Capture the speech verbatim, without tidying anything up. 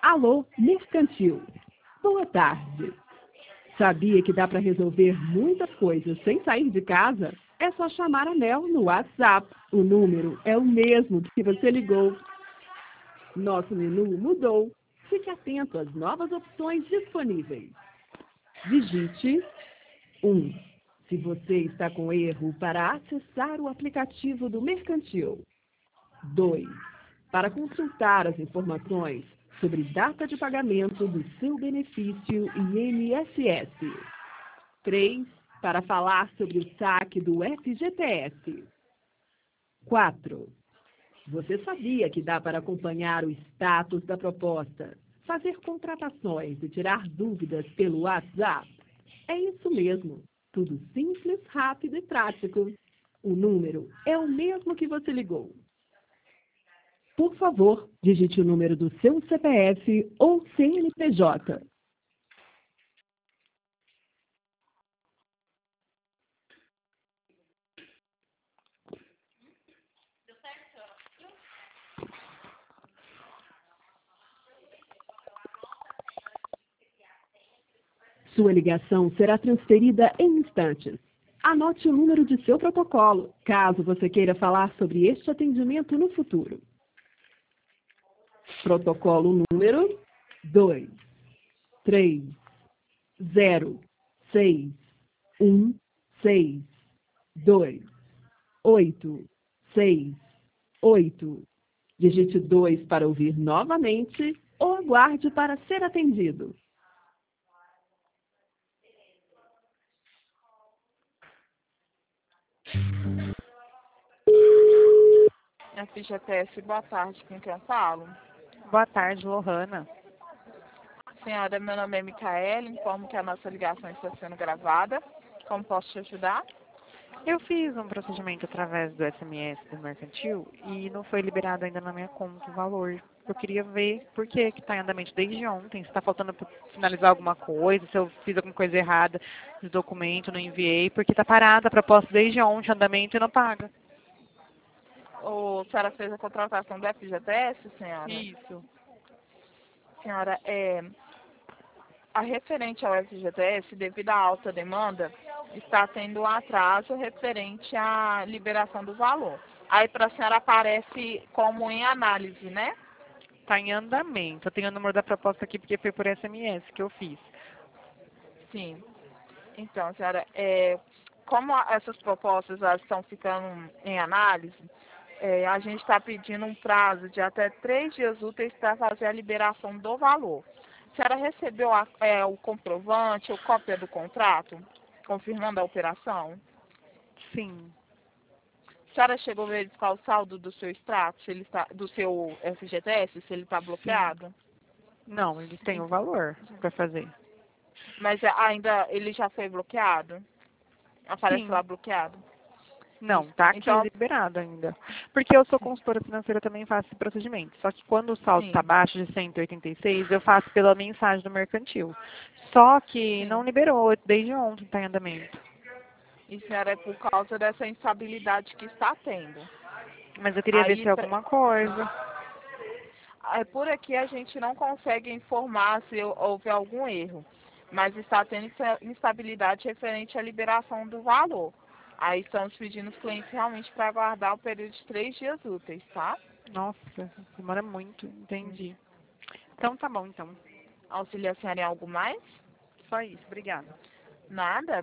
Alô, Mercantil. Boa tarde. Sabia que dá para resolver muitas coisas sem sair de casa? É só chamar a Mel no WhatsApp. O número é o mesmo que você ligou. Nosso menu mudou. Fique atento às novas opções disponíveis. Digite um. Se você está com erro para acessar o aplicativo do Mercantil. dois. Para consultar as informações sobre data de pagamento do seu benefício I N S S. três. Para falar sobre o saque do F G T S. quatro. Você sabia que dá para acompanhar o status da proposta, fazer contratações e tirar dúvidas pelo WhatsApp? É isso mesmo. Tudo simples, rápido e prático. O número é o mesmo que você ligou. Por favor, digite o número do seu C P F ou C N P J. Sua ligação será transferida em instantes. Anote o número de seu protocolo, caso você queira falar sobre este atendimento no futuro. Protocolo número dois, três, zero, seis, um, seis, dois, oito, seis, oito. Digite dois para ouvir novamente ou aguarde para ser atendido. F G T S, boa tarde, com quem eu falo? Boa tarde, Lohana. Senhora, meu nome é Micaela, informo que a nossa ligação está sendo gravada. Como posso te ajudar? Eu fiz um procedimento através do S M S do Mercantil e não foi liberado ainda na minha conta o valor. Eu queria ver por que está em andamento desde ontem, se está faltando para finalizar alguma coisa, se eu fiz alguma coisa errada no documento, não enviei, porque está parada a proposta desde ontem, andamento e não paga. Ou a senhora fez a contratação do F G T S, senhora? Isso. Senhora, é, a referente ao F G T S, devido à alta demanda, está tendo um atraso referente à liberação do valor. Aí para a senhora aparece como em análise, né? Está em andamento. Eu tenho o número da proposta aqui porque foi por S M S que eu fiz. Sim. Então, senhora, é, como a- essas propostas elas estão ficando em análise, é, a gente está pedindo um prazo de até três dias úteis para fazer a liberação do valor. A senhora recebeu a- é, o comprovante ou cópia do contrato, confirmando a operação? Sim. A senhora chegou a verificar o saldo do seu extrato, se ele está, do seu F G T S, se ele está Sim. bloqueado? Não, eles têm o valor para fazer. Mas ainda ele já foi bloqueado? Aparece lá Sim. bloqueado? Não, Isso. está aqui Então, liberado ainda. Porque eu sou consultora financeira também faço esse procedimento. Só que quando o saldo está sim, abaixo de cento e oitenta e seis, eu faço pela mensagem do mercantil. Só que não sim. liberou, desde ontem está em andamento. E, senhora, é por causa dessa instabilidade que está tendo. Mas eu queria ver se Aí, é pra- alguma coisa. é, por aqui a gente não consegue informar se houve algum erro, mas está tendo insta- instabilidade referente à liberação do valor. Aí estamos pedindo os clientes realmente para aguardar o período de três dias úteis, tá? Nossa, demora muito, entendi. Então tá bom, então. Auxilia a senhora em algo mais? Só isso, obrigada. Nada?